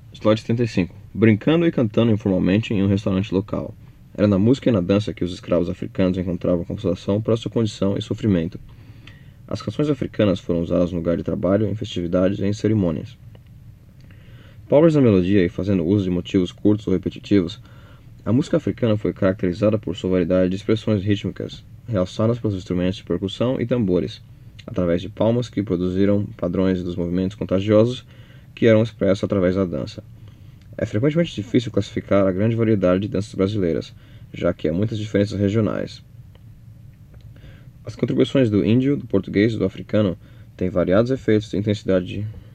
Slide 75. Brincando e cantando informalmente em um restaurante local. Era na música e na dança que os escravos africanos encontravam consolação para sua condição e sofrimento. As canções africanas foram usadas no lugar de trabalho, em festividades e em cerimônias. Pobres na melodia e fazendo uso de motivos curtos ou repetitivos, a música africana foi caracterizada por sua variedade de expressões rítmicas, realçadas pelos instrumentos de percussão e tambores, através de palmas que produziram padrões dos movimentos contagiosos que eram expressos através da dança. É frequentemente difícil classificar a grande variedade de danças brasileiras, já que há muitas diferenças regionais. As contribuições do índio, do português e do africano têm variados efeitos de intensidade